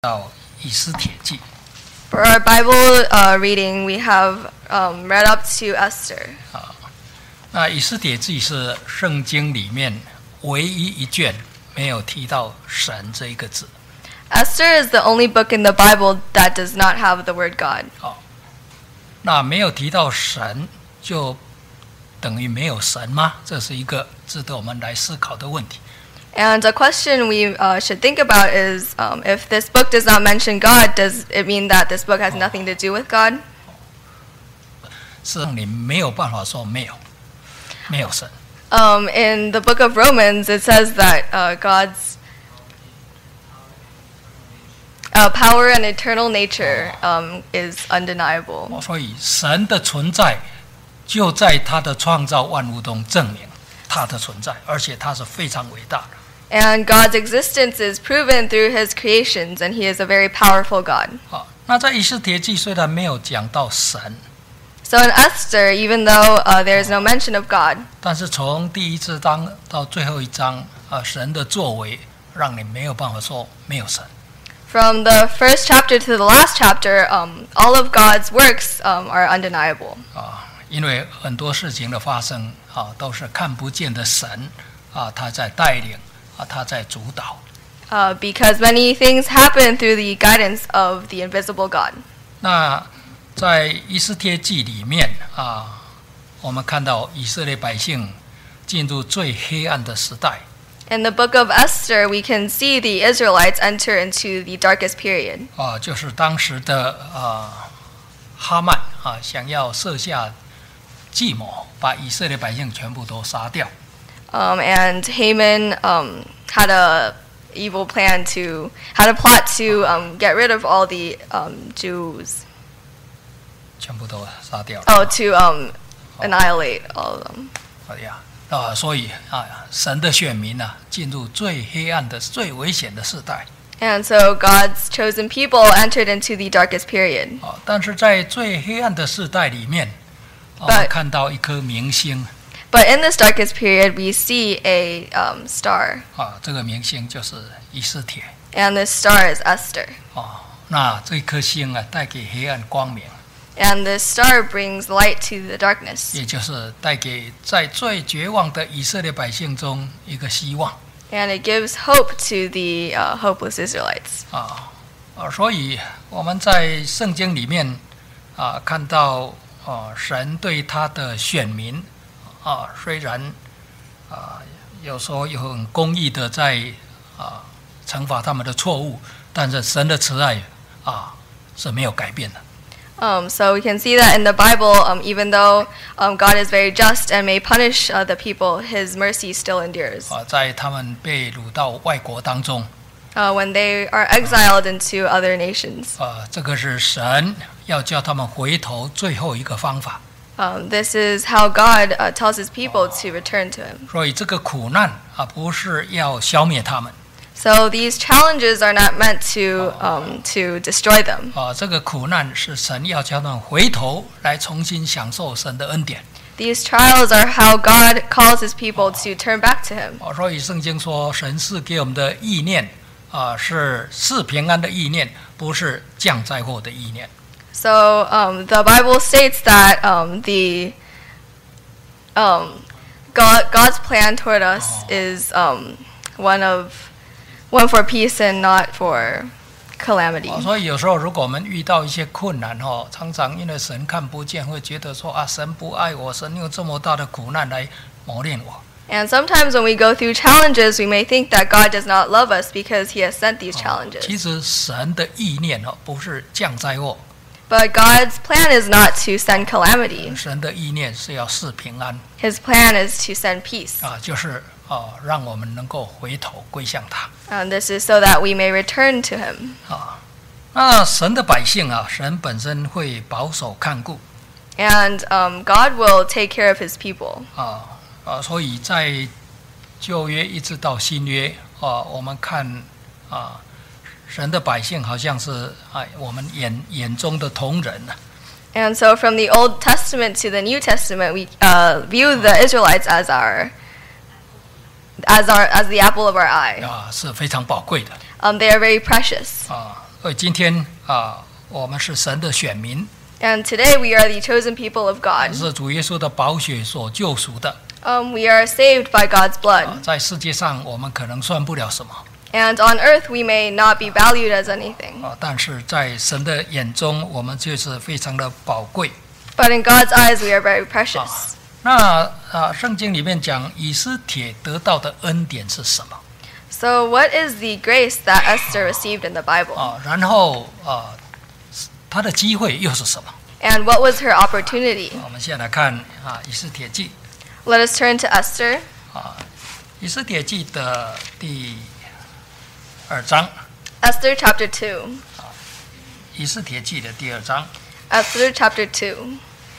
到以斯帖记。 For our Bible reading, we have read up to Esther. 那以斯帖记是圣经里面唯一一卷没有提到神这一个字。 Esther is the only book in the Bible that does not have the word God. 那没有提到神，就等于没有神吗？这是一个值得我们来思考的问题。 And a question we should think about is, if this book does not mention God, does it mean that this book has nothing to do with God? 是你没有办法说没有神。 In the book of Romans, it says that God's power and eternal nature is undeniable. 所以神的存在就在他的创造万物中证明他的存在，而且他是非常伟大的。 And God's existence is proven through His creations, and He is a very powerful God. 那在以斯帖记虽然没有讲到神， So in Esther, even though there is no mention of God, 但是从第一章到最后一章，神的作为让你没有办法说没有神。 from the first chapter to the last chapter, all of God's works are undeniable. 因为很多事情的发生都是看不见的神他在带领他在主导。 Because many things happen through the guidance of the invisible God. 那在以斯帖记里面我们看到以色列百姓进入最黑暗的时代。 In the book of Esther, we can see the Israelites enter into the darkest period. 就是当时的哈曼想要设下计谋，把以色列百姓全部都杀掉。 And Haman had a plot to get rid of all the Jews. 全部都杀掉了。 To annihilate all of them. 所以神的选民进入最黑暗的、最危险的时代。 And so God's chosen people entered into the darkest period. 但是在最黑暗的时代里面，我们看到一颗明星。 But in this darkest period, we see a star. 这个明星就是以斯帖。 And this star is Esther. 那这颗星带给黑暗光明。 And this star brings light to the darkness. 也就是带给在最绝望的以色列百姓中一个希望。 And it gives hope to the hopeless Israelites. 所以我们在圣经里面看到神对他的选民虽然有时候有很公义的在惩罚他们的错误，但是神的慈爱是没有改变的。 So we can see that in the Bible, even though God is very just and may punish the people, His mercy still endures. 在他们被掳到外国当中， when they are exiled into other nations. 这个是神要叫他们回头最后一个方法。 This is how God tells His people to return to Him. 所以这个苦难不是要消灭他们。 So these challenges are not meant to destroy them. 这个苦难是神要叫他们回头来重新享受神的恩典。 These trials are how God calls His people to turn back to Him. 所以圣经说，神赐给我们的意念是赐平安的意念，不是降灾祸的意念。 So the Bible states that God's plan toward us is one for peace and not for calamity. 所以有时候如果我们遇到一些困难常常因为神看不见，会觉得说神不爱我，神用这么大的苦难来磨练我。 And sometimes when we go through challenges, we may think that God does not love us because He has sent these challenges. 其实神的意念不是降灾祸。 But God's plan is not to send calamity. 神的意念是要赐平安。 His plan is to send peace. 就是让我们能够回头归向他。 And this is so that we may return to Him. 那神的百姓神本身会保守看顾。 And God will take care of His people. 所以在旧约一直到新约我们看神的百姓好像是我们眼中的瞳人。 And so from the Old Testament to the New Testament, we view the Israelites as the apple of our eye. 是非常宝贵的。 They are very precious. 所以今天我们是神的选民， And today we are the chosen people of God. 是主耶稣的宝血所救赎的。 We are saved by God's blood. 在世界上我们可能算不了什么， And on earth we may not be valued as anything. 但是在神的眼中，我们就是非常的宝贵。 But in God's eyes we are very precious. 那圣经里面讲以斯帖得到的恩典是什么？ So what is the grace that Esther received in the Bible? 然后他的机会又是什么？ And what was her opportunity? 我们先来看以斯帖记 Let us turn to Esther. 以斯帖记的第2章， Esther chapter 2. 以斯帖记的第2章 Esther chapter 2.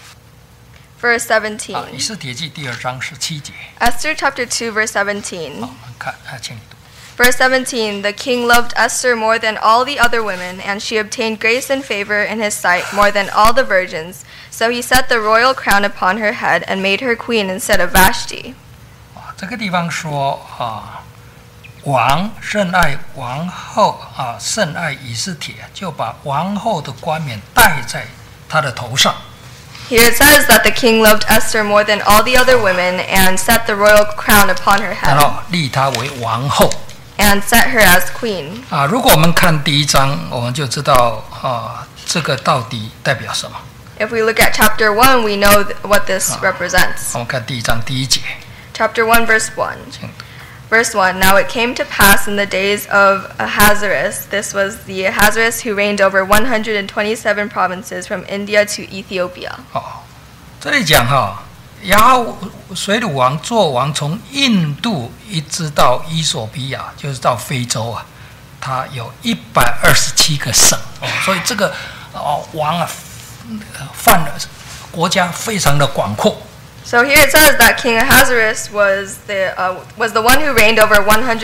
Verse 17. 以斯帖记第2章17节。 Esther chapter 2 verse 17. 我们看请你读。 Verse 17, the king loved Esther more than all the other women, and she obtained grace and favor in his sight more than all the virgins. So he set the royal crown upon her head and made her queen instead of Vashti. 这个地方说王甚爱王后甚爱以斯帖，就把王后的冠冕戴在她的头上。 Here it says that the king loved Esther more than all the other women and set the royal crown upon her 然 head 后立她为王后。 and set her as queen. 如果我们看第1章，我们就知道这个到底代表什么。 If we look at chapter 1, we know what this represents. 我们看第1章第1节， Chapter 1, verse 1. 请读。 Verse 1, Now it came to pass in the days of Ahasuerus, this was the Ahasuerus who reigned over 127 provinces from India to Ethiopia. 这里讲亚哈水鲁王做王，从印度一直到伊索比亚，就是到非洲他有127个省所以这个王犯了国家非常的广阔。 So here it says that King Ahasuerus was the one who reigned over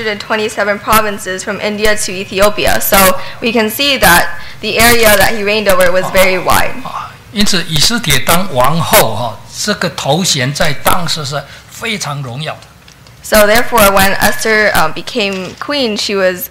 127 provinces from India to Ethiopia. So we can see that the area that he reigned over was very wide. 因此以斯帖当王后这个头衔在当时是非常荣耀的。 So therefore, when Esther became queen, she was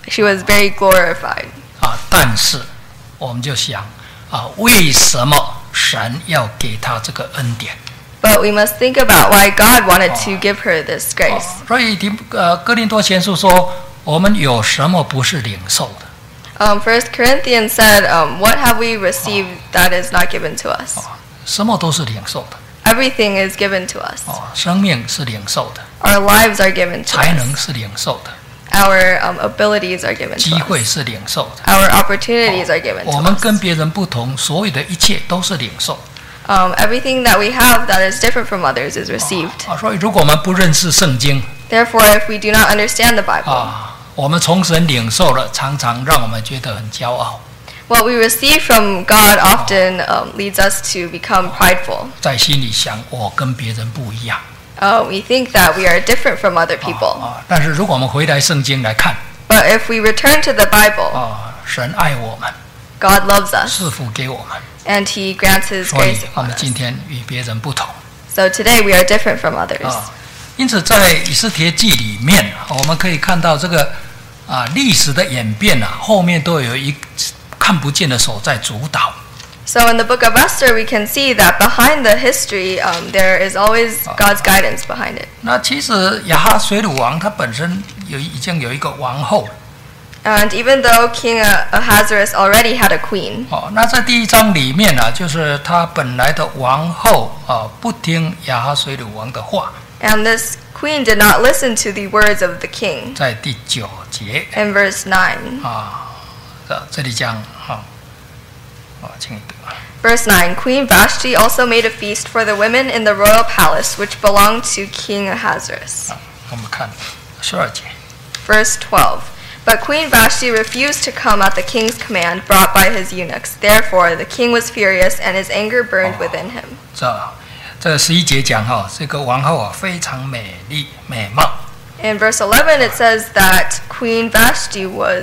very glorified. 但是我们就想为什么神要给她这个恩典？ But we must think about why God wanted to give her this grace. 所以哥林多前书说，我们有什么不是领受的？ First Corinthians said, "What have we received that is not given to us?" 什么都是领受的。 Everything is given to us. 生命是领受的， Our lives are given to 才能 us. 是领受的， Our abilities are given 机 to 会 us. 是领受的。 Our opportunities are given 我 to 们 us. 跟别人不同，所有的一切都是领受。 Everything that we have that is different from others is received. 所以如果我们不认识圣经 Therefore, if we do not understand the Bible, 我们从神领受了，常常让我们觉得很骄傲， what we receive from God often leads us to become prideful. 在心里想我跟别人不一样。 We think that we are different from other people. 但是如果我们回来圣经来看， But if we return to the Bible, 神爱我们， God loves us, 赐福给我们， and He grants His 所以 grace 我 upon 们 us. 今天与别人不同。 So today we are different from others. 因此在以斯帖记里面，我们可以看到这个历史的演变后面都有一看不见的手在主导。 So in the book of Esther, we can see that behind the history, there is always God's guidance behind it. 那其实亚哈水鲁王他本身已经有一个王后了。 And even though King Ahasuerus already had a queen, 那在第1章里面就是他本来的王后不听亚哈水鲁王的话。 and this queen did not listen to the words of the king. 在第9节 In verse 9, 这里讲请你读。 Verse 9, Queen Vashti also made a feast for the women in the royal palace, which belonged to King Ahasuerus. 我们看12节。 Verse 12, But Queen Vashti refused to come at the king's command brought by his eunuchs. Therefore, the king was furious, and his anger burned within him. 这11节讲这个王后非常美丽美貌。 In verse 11, it says that Queen Vashti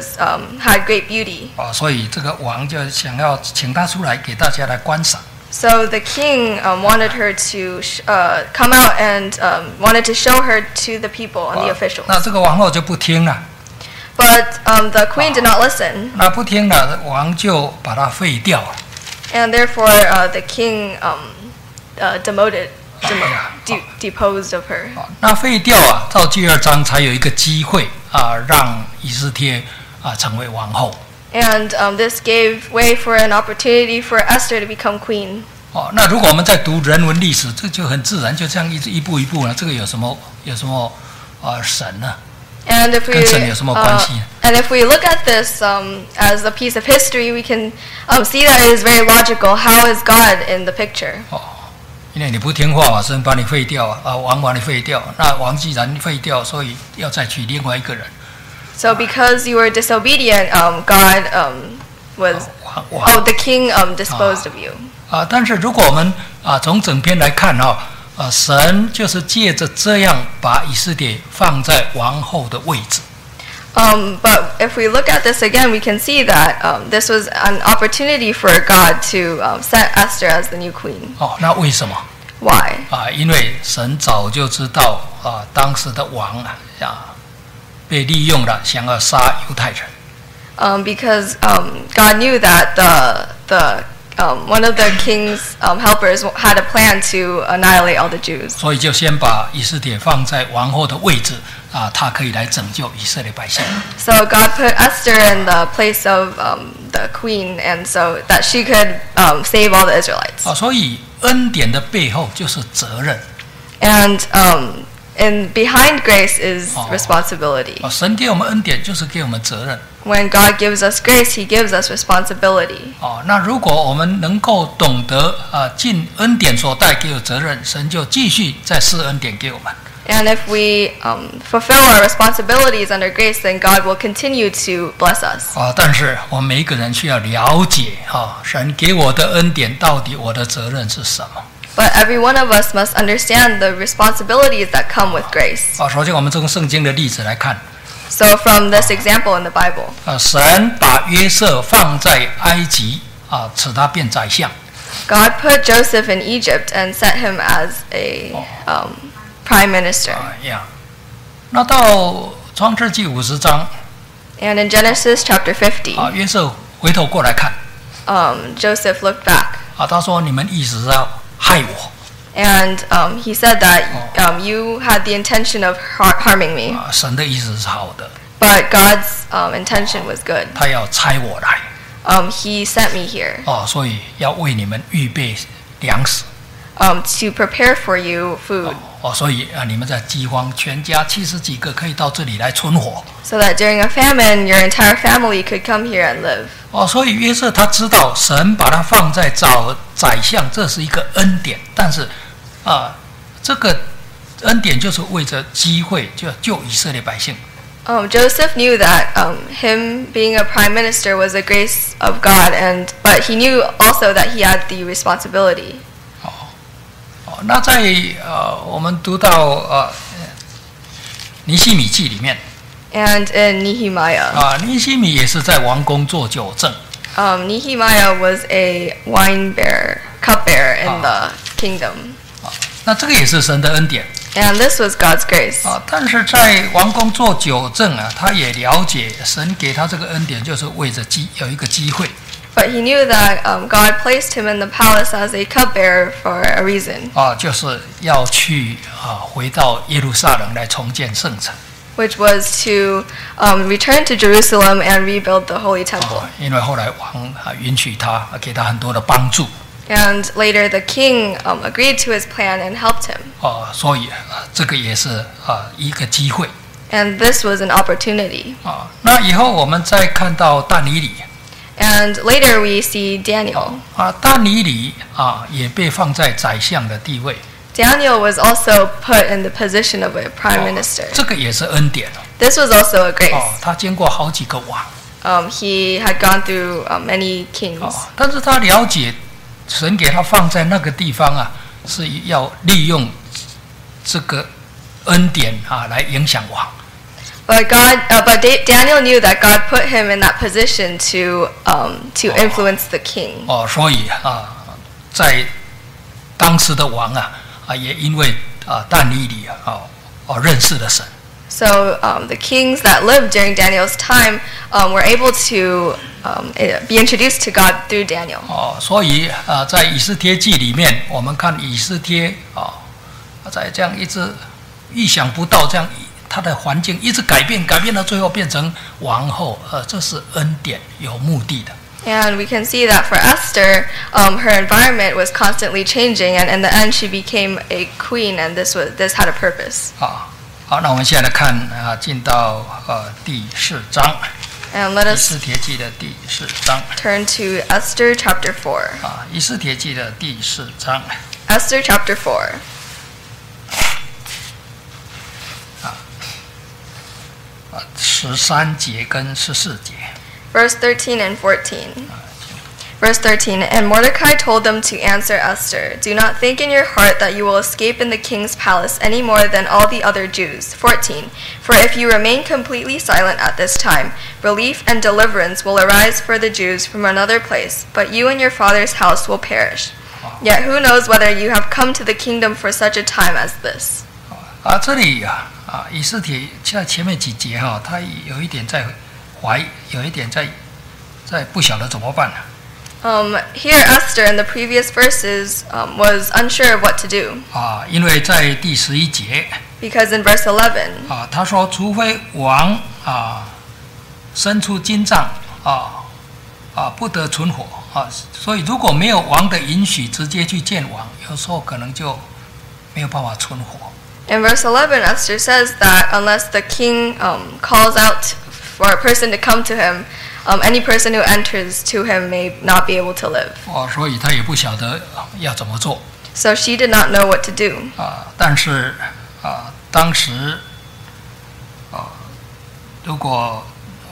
had great beauty. 所以这个王就想要请她出来给大家来观赏。 So the king wanted her to come out and wanted to show her to the people and the officials. 那这个王后就不听了。 But the queen did not listen, 那不听了，王就把他废掉了。 and therefore the king deposed of her. 那废掉啊，到第2章才有一个机会啊，让以斯帖啊成为王后。 And this gave way for an opportunity for Esther to become queen. 那如果我们在读人文历史，这就很自然，就这样一步一步呢。这个有什么神呢？ And if we 跟神有什么关系？ and if we look at this as a piece of history, we can see that it is very logical. How is God in the picture? 因为你不听话，神把你废掉啊，王把你废掉。那王既然废掉，所以要再娶另外一个人。 So because you were disobedient, God was the king disposed of you. 但是如果我们从整篇来看神就是借着这样把以斯帖放在王后的位置。 But if we look at this again, we can see that this was an opportunity for God to set Esther as the new queen. 那为什么？ Why? 因为神早就知道当时的王被利用了，想要杀犹太人。 Because God knew that one of the king's helpers had a plan to annihilate all the Jews. 所以就先把以斯帖放在王后的位置他可以来拯救以色列百姓。 So God put Esther in the place of the queen, and so that she could save all the Israelites. 所以恩典的背后就是责任。 And behind grace is responsibility. 神给我们恩典就是给我们责任。 When God gives us grace, He gives us responsibility. 那如果我们能够懂得尽恩典所带给的责任，神就继续再施恩典给我们。 And if we fulfill our responsibilities under grace, then God will continue to bless us. 但是我们每一个人需要了解神给我的恩典到底我的责任是什么。 But every one of us must understand the responsibilities that come with grace. 首先我们从圣经的例子来看。 So from this example in the Bible, 神把约瑟放在埃及使他变宰相。 God put Joseph in Egypt and set him as a prime minister. 那到创世纪50章， And in Genesis chapter 50, 约瑟回头过来看， Joseph looked back. 他说：“你们意思是要害我。” And he said that you had the intention of harming me. 神的意思是好的， But God's intention was good. 他要差我来。 He sent me here 所以要为你们预备粮食。 to prepare for you food. 所以你们在饥荒，全家70几个可以到这里来存活。 So that during a famine, your entire family could come here and live. 所以约瑟他知道神把他放在宰相，这是一个恩典，但是这个恩典就是为着机会，就要救以色列百姓。 Joseph knew that him being a prime minister was a grace of God, but he knew also that he had the responsibility. 那在我们读到尼希米记里面， And in Nehemiah, 尼希米也是在王宫做酒政。 Nehemiah was a cupbearer in the kingdom. 那这个也是神的恩典。 And this was God's grace. 但是在王宫做酒政他也了解神给他这个恩典，就是为着有一个机会。 But he knew that God placed him in the palace as a cupbearer for a reason. 就是要去回到耶路撒冷来重建圣城。 Which was to return to Jerusalem and rebuild the Holy Temple. 因为后来王允许他，给他很多的帮助。 And later the king agreed to his plan and helped him. 所以这个也是一个机会。 And this was an opportunity. 那以后我们再看到但以理。 And later we see Daniel. 但以理也被放在宰相的地位。 Daniel was also put in the position of a prime minister. 这个也是恩典。 This was also a grace. 他经过好几个王。 He had gone through many kings. 但是他了解神给他放在那个地方是要利用这个恩典来影响王。 But Daniel knew that God put him in that position to influence the king. 所以在当时的王也因为但以理认识了神。 So the kings that lived during Daniel's time were able to be introduced to God through Daniel. 所以在以斯帖记里面，我们看以斯帖在这样一直意想不到这样。他的环境一直改变到最后变成王后，这是恩典，有目的的。 And we can see that for Esther, her environment was constantly changing, and in the end, she became a queen, and this had a purpose. 好，那我们现在来看进到第4章。 And let us 以斯帖记的第4章。 turn to Esther chapter 4. 以斯帖记的第4章。 Esther chapter 4. 13节跟14节。 Verse 13 and 14. Verse 13, and Mordecai told them to answer Esther, do not think in your heart that you will escape in the king's palace any more than all the other Jews. 14, for if you remain completely silent at this time, relief and deliverance will arise for the Jews from another place, but you and your father's house will perish. Yet who knows whether you have come to the kingdom for such a time as this. 这里以斯帖在前面几节他有一点在怀疑，有一点在不晓得怎么办。 Here Esther in the previous verses was unsure of what to do. 因为在第11节 Because in verse 11, 他说除非王伸出金杖不得存活所以如果没有王的允许直接去见王，有时候可能就没有办法存活。 In verse 11, Esther says that unless the king calls out for a person to come to him, any person who enters to him may not be able to live. 所以他也不晓得要怎么做。 So she did not know what to do. 但是当时如果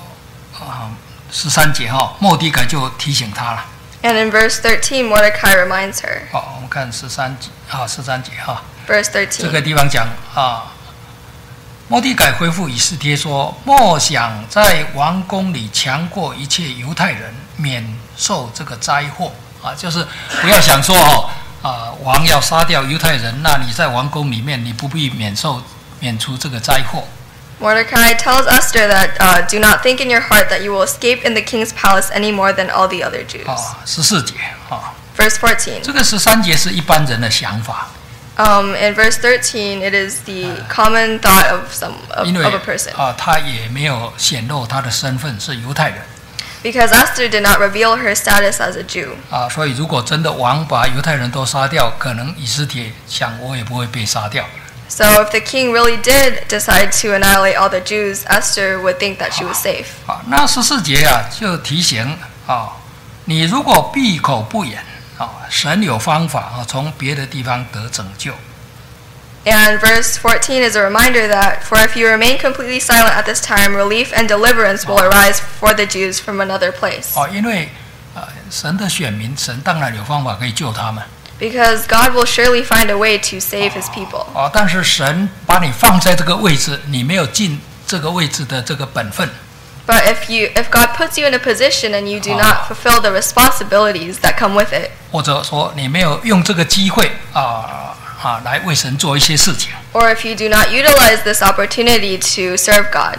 13节末底改就提醒他了。 And in verse 13, Mordecai reminds her. 我们看13节 Verse 13. 这个地方讲末底改回复以斯帖说：“莫想在王宫里强过一切犹太人，免受这个灾祸就是不要想说王要杀掉犹太人，那你在王宫里面你不必免除这个灾祸。” Mordecai tells Esther that do not think in your heart that you will escape in the king's palace any more than all the other Jews. 14节 Verse 14. 这个13节是一般人的想法。 In verse 13, it is the common thought of a person. 他也没有显露他的身份是犹太人。 Because Esther did not reveal her status as a Jew. 所以如果真的王把犹太人都杀掉，可能以斯帖想我也不会被杀掉。 So if the king really did decide to annihilate all the Jews, Esther would think that she was safe. 那14节就提醒你如果闭口不言神有方法从别的地方得拯救。 And verse 14 is a reminder that, for if you remain completely silent at this time, relief and deliverance will arise for the Jews from another place. 因为神的选民，神当然有方法可以救他们。 Because God will surely find a way to save His people. 但是神把你放在这个位置，你没有尽这个位置的这个本分。 But if God puts you in a position and you do not fulfill the responsibilities that come with it, 或者说你没有用这个机会来为神做一些事情 or if you do not utilize this opportunity to serve God,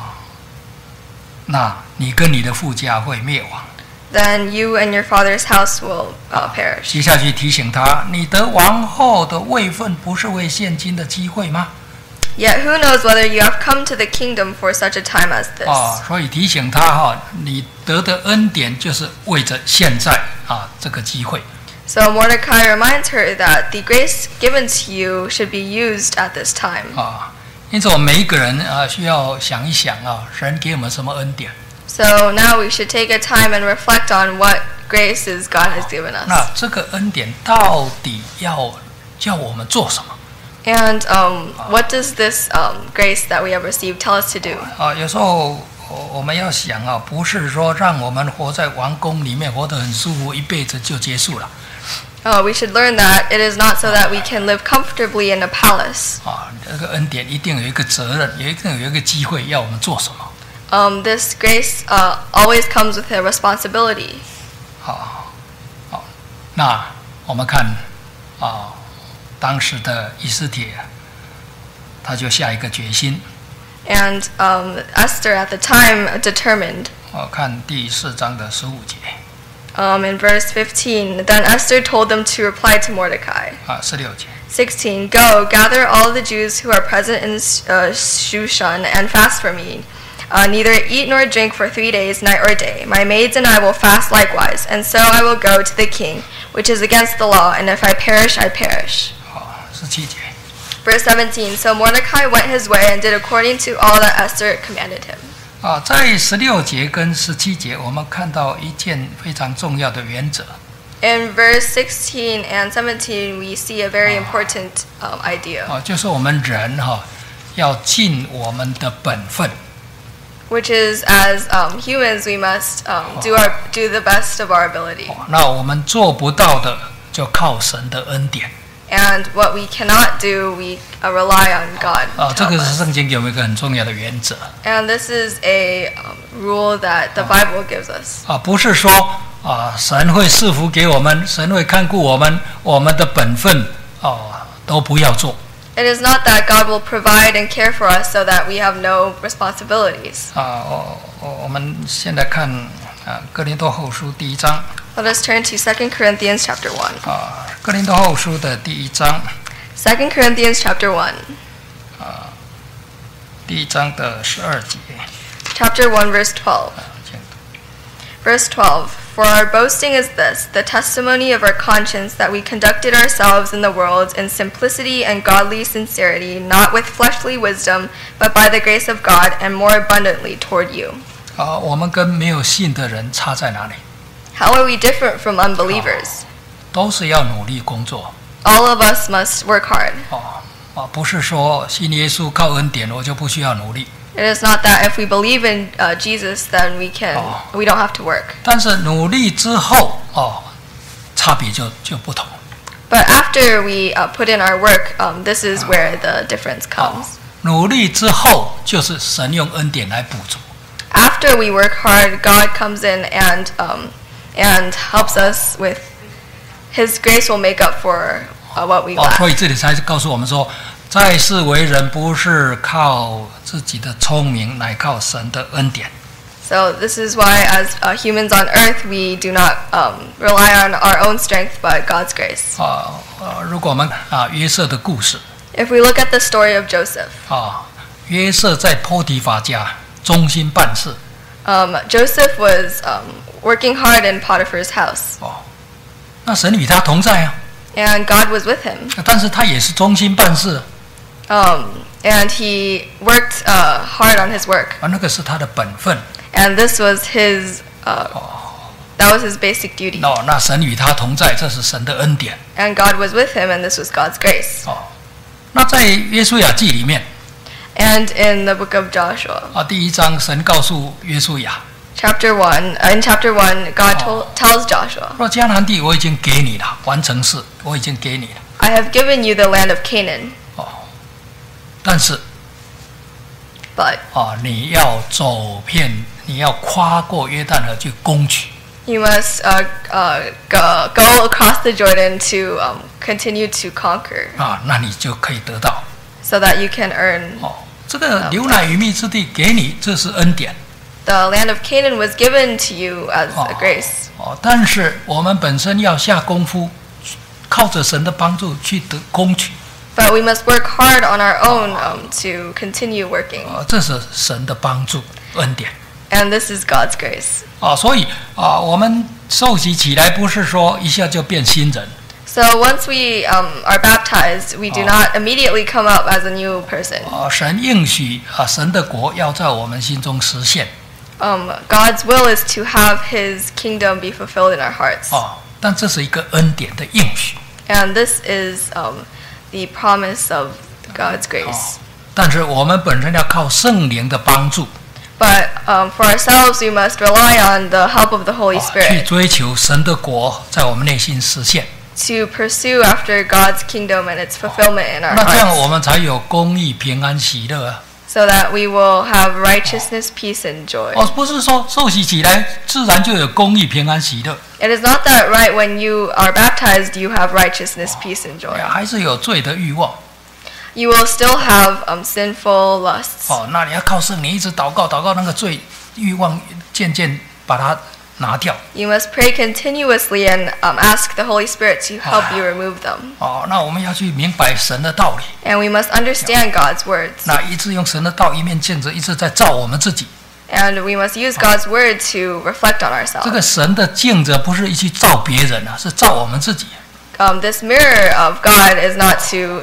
那你跟你的父家会灭亡。 then you and your father's house will perish. 接下去提醒他，你得王后的位分不是为现今的机会吗？ Yet who knows whether you have come to the kingdom for such a time as this. 所以提醒他你得的恩典就是为着现在这个机会。 So Mordecai reminds her that the grace given to you should be used at this time. 因此我们每一个人需要想一想神给我们什么恩典。 So now we should take a time and reflect on what graces God has given us. 那这个恩典到底要叫我们做什么？ And what does this grace that we have received tell us to do? 有时候我们要想不是说让我们活在王宫里面活得很舒服，一辈子就结束了。 We should learn that it is not so that we can live comfortably in a palace. 这个恩典一定有一个责任，一定有一个机会要我们做什么。 This grace always comes with a responsibility. 那我们看当时的以斯帖他就下一个决心。 And Esther at the time determined. 看第4章的15节。 In verse 15, then Esther told them to reply to Mordecai. 16节。 16, go, gather all the Jews who are present in Shushan and fast for me. Neither eat nor drink for 3 days, night or day. My maids and I will fast likewise, and so I will go to the king, which is against the law, and if I perish, I perish. 17节。 Verse 17, so Mordecai went his way and did according to all that Esther commanded him. 在16节跟17节，我们看到一件非常重要的原则。 In verse 16 and 17, we see a very important idea. 就是我们人要尽我们的本分。 Which is, as humans, we must do the best of our ability. 那我们做不到的，就靠神的恩典。 And what we cannot do, we rely on God. 这个是圣经有一个很重要的原则。 And this is a rule that the Bible gives us. 不是说神会赐福给我们，神会看顾我们，我们的本分都不要做。 It is not that God will provide and care for us so that we have no responsibilities. 我们现在看哥林多后书第1章。 Let us turn to 2 Corinthians chapter 1. 哥林多后书的第1章。 2 Corinthians chapter 1. 第1章的12节。 Chapter 1, verse 12. Verse 12. For our boasting is this, the testimony of our conscience, that we conducted ourselves in the world in simplicity and godly sincerity, not with fleshly wisdom, but by the grace of God, and more abundantly toward you. 我们跟没有信的人差在哪里？ How are we different from unbelievers? 都是要努力工作。 All of us must work hard. 不是说信耶稣靠恩典，我就不需要努力。 It is not that if we believe in Jesus, then we don't have to work. 但是努力之后，差别就不同。 But after we put in our work, this is where the difference comes. 努力之后，就是神用恩典来补足。 After we work hard, God comes in and helps us with His grace will make up for what we lack. 所以这里才告诉我们说，在世为人不是靠自己的聪明，乃靠神的恩典。 So this is why, as humans on earth, we do not rely on our own strength, but God's grace. 如果我们约瑟的故事， If we look at the story of Joseph, 约瑟在波提乏家忠心办事。 Joseph was working hard in Potiphar's house. 那神与他同在啊。 And God was with him. 但是他也是忠心办事。 And he worked hard on his work. 那个是他的本分。 And this was his that was his basic duty. 那神与他同在，这是神的恩典。 And God was with him, and this was God's grace. 那在约书亚记里面 And in the book of Joshua, 第1章神告诉约书亚 in chapter 1, God tells Joshua, 说迦南地我已经给你了，完成事我已经给你了。 I have given you the land of Canaan. 但是 But 你要走遍，你要跨过约旦河去攻取。 you must go across the Jordan to continue to conquer. 那你就可以得到。 So that you can earn. 这个流奶与蜜之地给你，这是恩典。 The land of Canaan was given to you as a grace. 但是我们本身要下功夫，靠着神的帮助去攻取。 But we must work hard on our own to continue working. 这是神的帮助恩典。 And this is God's grace. 所以我们受洗起来不是说一下就变新人。 So once we are baptized, we do not immediately come up as a new person. 神应许神的国要在我们心中实现。 God's will is to have His kingdom be fulfilled in our hearts. 但这是一个恩典的应许。 And this is the promise of God's grace. 但是我们本身要靠圣灵的帮助。 But for ourselves, we must rely on the help of the Holy 去 Spirit 追求神的国在我们内心实现。 to pursue after God's kingdom and its fulfillment in our 那这样 hearts, 我们才有公义、平安、喜乐啊。 so that we will have righteousness, peace, and joy. 不是说受洗起来自然就有公义、平安、喜乐。 It is not that right when you are baptized, you have righteousness, peace, and joy. 还是有罪的欲望。 you will still have sinful lusts. 哦，那你要靠圣灵一直祷告，祷告那个罪欲望渐渐把它拿掉。 You must pray continuously and ask the Holy Spirit to help you remove them. 哦，那我们要去明白神的道理。 And we must understand God's words. 那一直用神的道一面见着，一直在照我们自己。 And we must use God's word to reflect on 这个 ourselves. 神的镜子不是去照别人啊，是照我们自己。 This mirror of God is not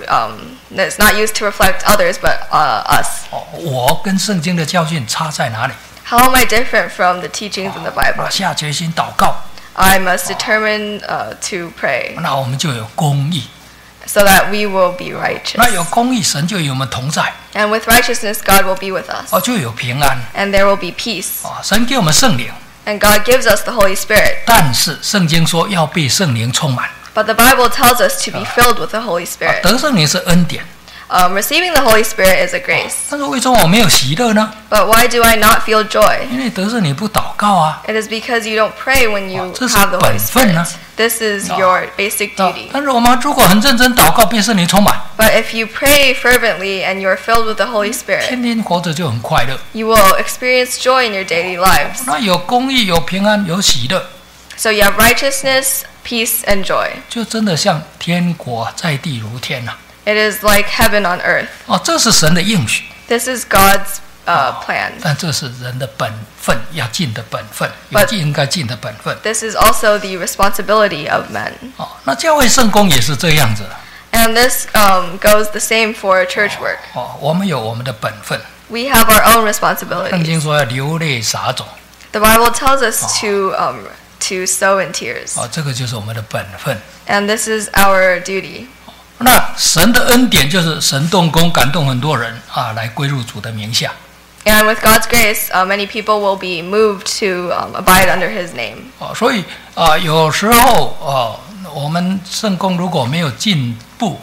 it's not used to reflect others, but us. 哦，我跟圣经的教训差在哪里？ How am I different from the teachings in the Bible? 下决心祷告， I must determine to pray 那我们就有公义。 so that we will be righteous. 那有公义，神就与我们同在， And with righteousness, God will be with us. 哦，就有平安。 And there will be peace. 哦，神给我们圣灵， And God gives us the Holy Spirit. 但是圣经说要被圣灵充满。 But the Bible tells us to be filled with the Holy 啊 Spirit. 得圣灵是恩典， Receiving the Holy Spirit is a grace. 但是为什么我没有喜乐呢？ But why do I not feel joy? 因为得圣灵不祷告啊。 It is because you don't pray when you 这是 have the Holy 本分啊。 Spirit. This is your basic 啊 duty. 但是我们如果很认真祷告，被圣灵充满， But if you pray fervently and you're filled with the Holy Spirit, 天天活着就很快乐。 you will experience joy in your daily lives. 那有公义，有平安，有喜乐， So you have righteousness, peace, and joy. 就真的像天国在地如天呐、 It is like heaven on earth. 哦，这是神的应许， This is God's plan. 但这是人的本分，要尽的本分， But- 应该尽的本分。 This is also the responsibility of men. 哦，那教会圣工也是这样子。 And this goes the same for church work. 哦，我们有我们的本分。 We have our own 圣 responsibilities. 经说要流泪撒种， The Bible tells us to sow in tears. 哦，这个就是我们的本分。 And this is our duty. 那神的恩典就是神动工感动很多人啊，来归入主的名下。 And with God's grace, many people will be moved to abide under His name. 哦，所以有时候我们圣工如果没有进步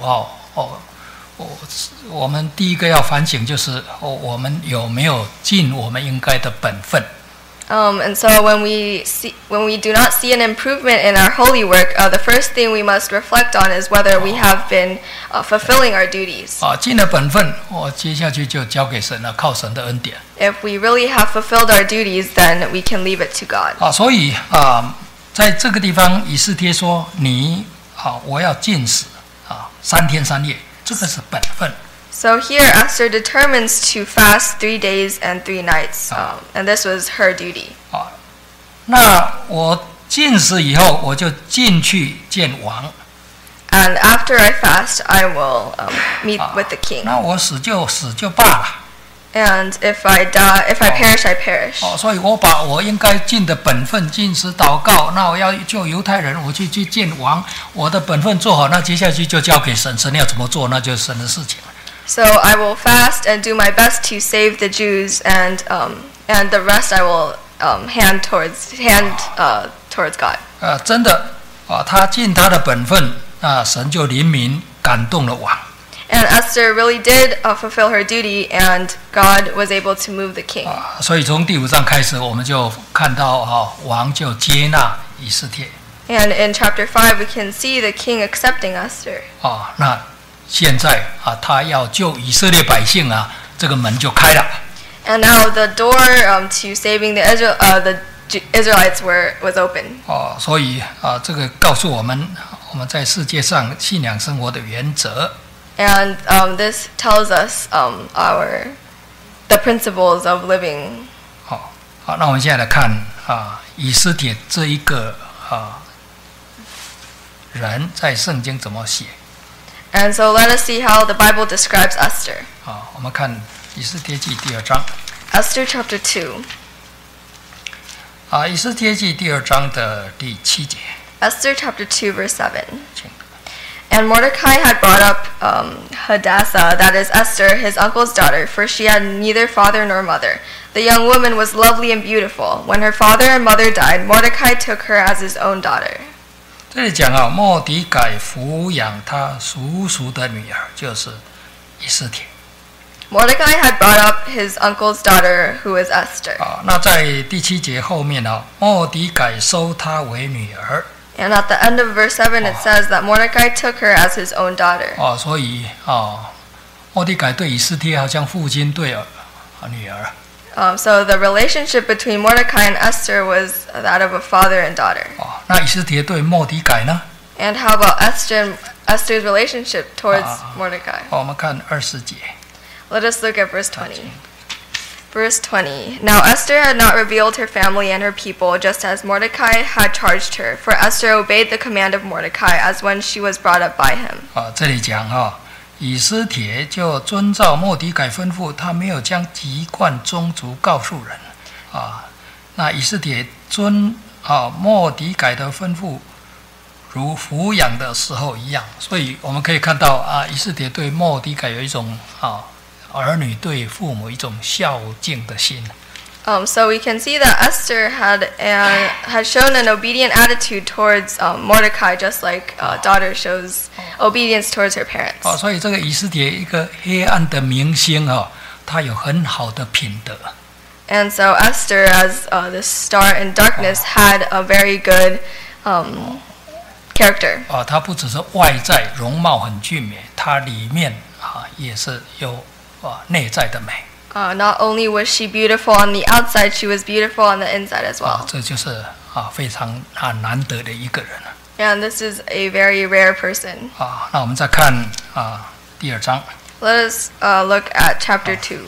我们第一个要反省就是我们有没有尽我们应该的本分。 And so when we do not see an improvement in our holy work, the first thing we must reflect on is whether we have been fulfilling our duties. 啊，尽了本分，接下去就交给神了，靠神的恩典。 If we really have fulfilled our duties, then we can leave it to God. 啊，所以在这个地方，以斯帖说：“我要禁食3天3夜，这个是本分。 So here, Esther determines to fast 3 days and 3 nights, and this was her duty. 啊，那我禁食以后，我就进去见王。 And after I fast, I will meet with the king. 那我死就罢了。 And if I perish, I perish. 哦，所以我把我应该尽的本分，禁食祷告。那我要救犹太人，我去见王，我的本分做好，那接下去就交给神，神要怎么做，那就是神的事情。 So I will fast and do my best to save the Jews, and the rest I will hand towards God. 真的他尽他的本分，神就怜悯感动了王。 And Esther really did fulfill her duty, and God was able to move the king. 所以从第5章开始，我们就看到王就接纳以斯帖。 And in chapter 5, we can see the king accepting Esther. 那现在他要救以色列百姓这个门就开了。 And now the door to saving the Israelites was open. 所以这个告诉我们在世界上信仰生活的原则。 And this tells us the principles of living. 好，那我们现在来看以斯帖这一个人在圣经怎么写。 And so let us see how the Bible describes Esther. 我们看以斯帖记第2章。 Esther chapter 2. 以斯帖记第2章的第7节。 Esther chapter 2 verse 7. 请 And Mordecai had brought up Hadassah, that is Esther, his uncle's daughter, for she had neither father nor mother. The young woman was lovely and beautiful. When her father and mother died, Mordecai took her as his own daughter. 这里讲末底改抚养他叔叔的女儿，就是以斯帖。 Mordecai had brought up his uncle's daughter, who is Esther. 那在第7节后面末底改收她为女儿。 And at the end of verse 7, it says that Mordecai took her as his own daughter. 所以莫迪改对以斯帖好像父亲对女儿。 So the relationship between Mordecai and Esther was that of a father and daughter. 那以斯帖对莫迪改呢？ And how about Esther's relationship towards Mordecai? 我们看20节。 Let us look at verse 20. Verse 20. Now Esther had not revealed her family and her people, just as Mordecai had charged her. For Esther obeyed the command of Mordecai as when she was brought up by him. 这里讲以斯帖就遵照莫迪改吩咐，他没有将籍贯宗族告诉人。那以斯帖遵莫迪改的吩咐，如抚养的时候一样。所以我们可以看到以斯帖对莫迪改有一种儿女对父母一种孝敬的心。 So we can see that Esther had shown an obedient attitude towards Mordecai, just like a daughter shows obedience towards her parents. 所以这个以斯帖一个黑暗的明星他有很好的品德。 And so Esther, as the star in darkness, had a very good character. 她不只是外在容貌很俊美，她里面也是有内在的美。 Not only was she beautiful on the outside, she was beautiful on the inside as well. 这就是非常难得的一个人。 And this is a very rare person. 那我们再看第2章。 Let us look at chapter 2.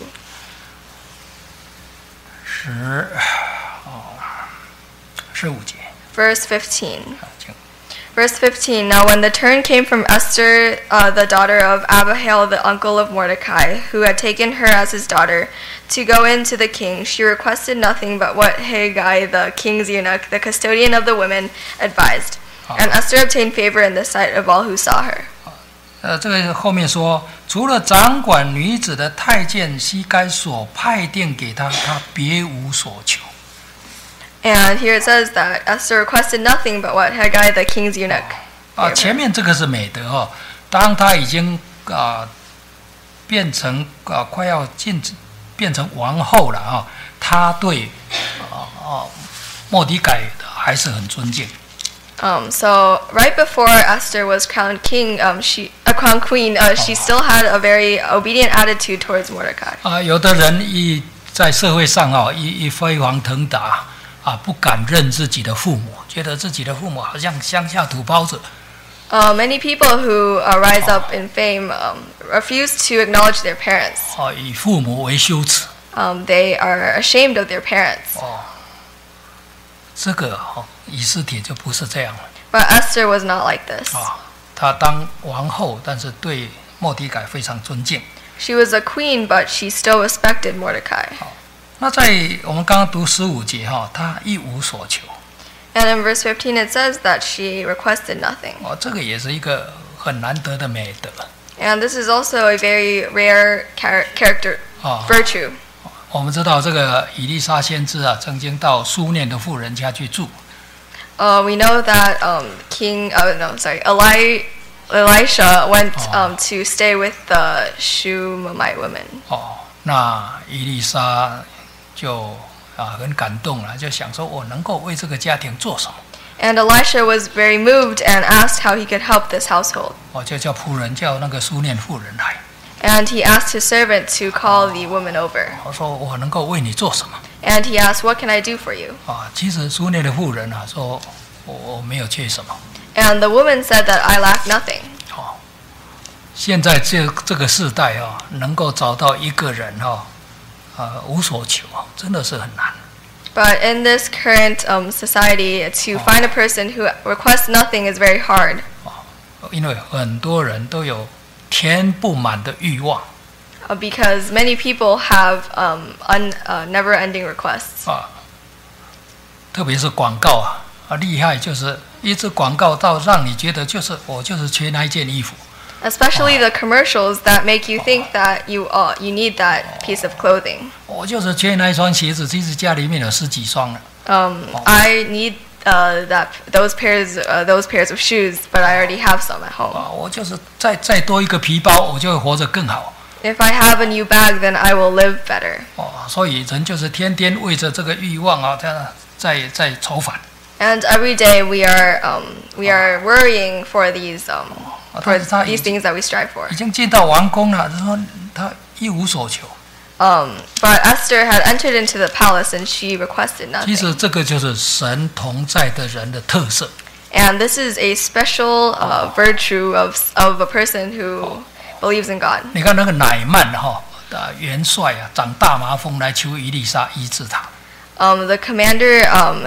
15节。 Verse 15. Verse 15. Now when the turn came from Esther, the daughter of Abihail, the uncle of Mordecai, who had taken her as his daughter, to go in to the king, she requested nothing but what Hegai, the king's eunuch, the custodian of the women, advised. And Esther obtained favor in the sight of all who saw her. 这个后面说，除了掌管女子的太监西该所派定给他，他别无所求。 And here it says that Esther requested nothing but what Hegai, the king's eunuch. 前面这个是美德当他已经变成快要变成王后了他对莫迪改还是很尊敬。 So right before Esther was crowned crowned queen, she still had a very obedient attitude towards Mordecai. 有的人在社会上一飞黄腾达不敢认自己的父母，觉得自己的父母好像乡下土包子。 Many people who rise up in fame refuse to acknowledge their parents. 以父母为羞耻。 They are ashamed of their parents. 这个以斯帖就不是这样了。 But Esther was not like this. 她当王后，但是对莫迪改非常尊敬。 She was a queen, but she still respected Mordecai. 那在我们刚刚读15节她一无所求。 And in verse 15 it says that she requested nothing. 这个也是一个很难得的美德。 And this is also a very rare character virtue. 我们知道这个以利沙先知曾经到苏念的妇人家去住。 We know that Elisha went to stay with the Shunammite woman. 那以利沙就很感动了，就想说我能够为这个家庭做什么。 And Elisha was very moved and asked how he could help this household. 就叫仆人叫那个苏念妇人来。 And he asked his servant to call the woman over. 我说我能够为你做什么？ And he asked, "What can I do for you?" 其实苏念的妇人说我没有缺什么。 And the woman said that I lack nothing. 现在这个世代能够找到一个人无所求真的是很难。 But in this current society, to find a person who requests nothing is very hard. 因为很多人都有填不满的欲望。 Because many people have never-ending requests. 特别是广告厉害，就是一直广告到让你觉得我就是缺那一件衣服。 Especially the commercials that make you think that you need that piece of clothing. 我就是缺那一双鞋子，其实家里面有10几双了。 I need those pairs of shoes, but I already have some at home. 我就是再多一个皮包，我就会活得更好。 If I have a new bag, then I will live better. 所以人就是天天为着这个欲望在愁烦。 And every day we are worrying for these things that we strive for. 已经进到王宫了，说她一无所求。 But Esther had entered into the palace and she requested 其 nothing. 实这个就是神同在的人的特色。 And this is a special virtue of a person who believes in God. 你看那个乃曼元帅啊，长大麻风来求以利沙医治他。 The commander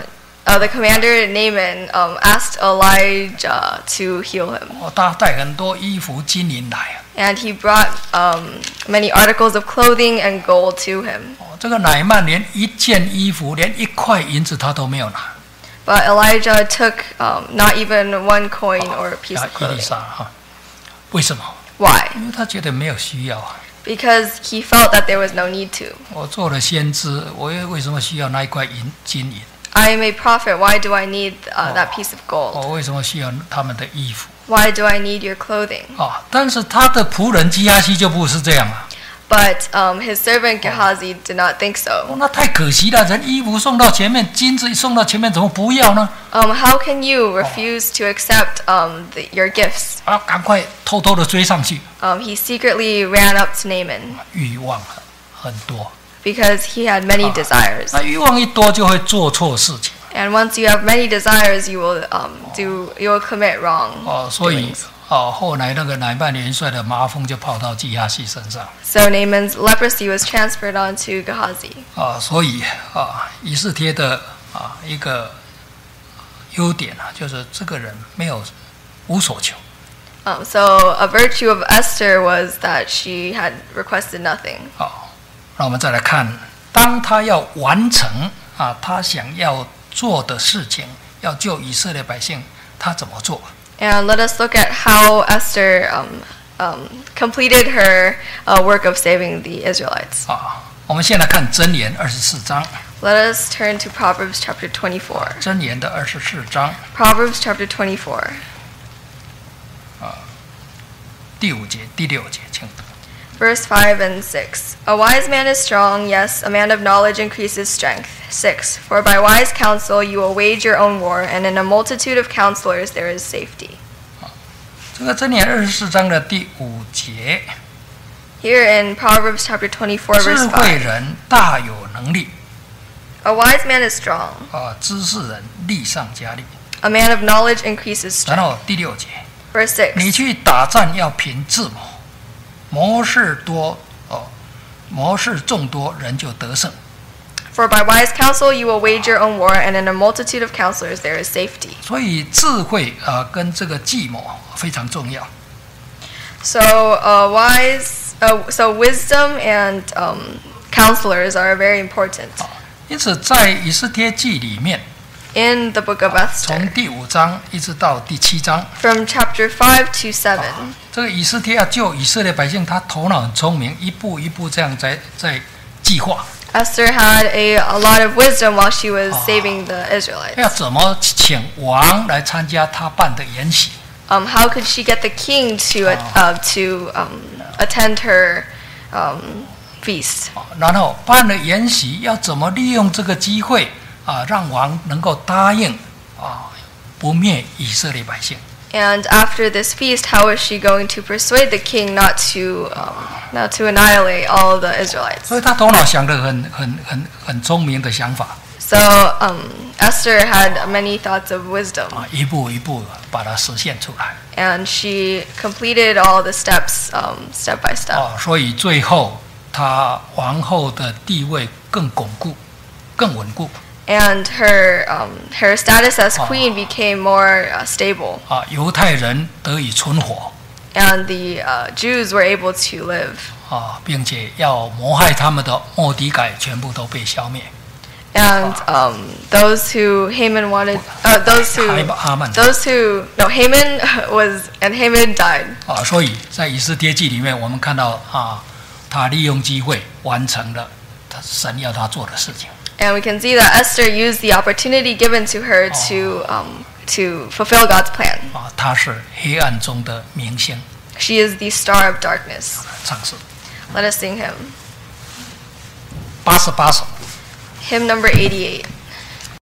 Naaman asked Elijah to heal him. 他带很多衣服金银来啊。 And he brought many articles of clothing and gold to him. 这个乃曼连一件衣服，连一块银子他都没有拿。 But Elijah took not even one coin or a piece of 以利 clothing. 沙为什么？ Why? 因为他觉得没有需要啊。 Because he felt that there was no need to. 我做了先知，我为什么需要那一块金银？ I am a prophet. Why do I need that piece of gold? 我为什么需要他们的衣服？ Why do I need your clothing? 但是他的仆人基哈西就不是这样啊。 But his servant Gehazi did not think so. 那太可惜了，人衣服送到前面，金子送到前面，怎么不要呢？ How can you refuse to accept your gifts? 赶快偷偷的追上去。 He secretly ran up to Naaman 欲望很多， because he had many desires. 那欲望一多就会做错事情。 And once you have many desires, you will commit wrong 所以 doings. 后来那个乃曼元帅的麻风就跑到基哈西身上。 So Naaman's leprosy was transferred onto Gehazi. 所以以斯帖的一个优点就是这个人无所求。 So a virtue of Esther was that she had requested nothing. 那我们再来看，当他要完成他想要做的事情，要救以色列百姓，他怎么做？ And let us look at how Esther completed her work of saving the Israelites. 我们先来看箴言24章。 Let us turn to Proverbs chapter 24. 箴言的24章 Proverbs chapter 24. 第5节、第6节，请读。 Verse 5 and 6. A wise man is strong, yes, a man of knowledge increases strength. 6. For by wise counsel you will wage your own war, and in a multitude of counselors there is safety. 这个箴言24章的第5节， Here in Proverbs chapter 24, 智 verse 慧 5. 人大有能力， A wise man is strong, 知识人力上加力。 a man of knowledge increases 然 strength. 后第6节， Verse 你 6. 去打仗要凭智谋，谋士众多，人就得胜。 For by wise counsel you will wage your own war, and in a multitude of counselors there is safety. 所以智慧跟这个计谋非常重要。 So so wisdom and counselors are very important. 因此，在以斯帖记里面， In the book of 从 Esther, 第5章一直到第7章， from chapter 5 to 7, 这个以斯帖要救以色列百姓，他头脑很聪明，一步一步这样在计划。 Esther had a lot of wisdom while she was saving the Israelites. 要怎么请王来参加他办的筵席？ How could she get the king to attend her feast? 然后办了筵席，要怎么利用这个机会让王能够答应不灭以色列百姓？ And after this feast, how is she going to persuade the king not to annihilate all the Israelites? 所以他头脑想得很聪明的想法， So Esther had many thoughts of wisdom, 一步一步把它实现出来。 and she completed all the steps step by step. 所以最后她王后的地位更巩固、更稳固。 And her status as queen became more stable, 犹太人得以存活， and the Jews were able to live. 并且要谋害他们的末底改全部都被消灭。 And those who Haman wanted, Haman was, and Haman died. 所以在以斯帖记里面，我们看到他利用机会完成了神要他做的事情。 And we can see that Esther used the opportunity given to her to fulfill God's plan. 他是黑暗中的明星。 She is the star of darkness. 唱诗 Let us sing him. 88首。 Hymn number 88.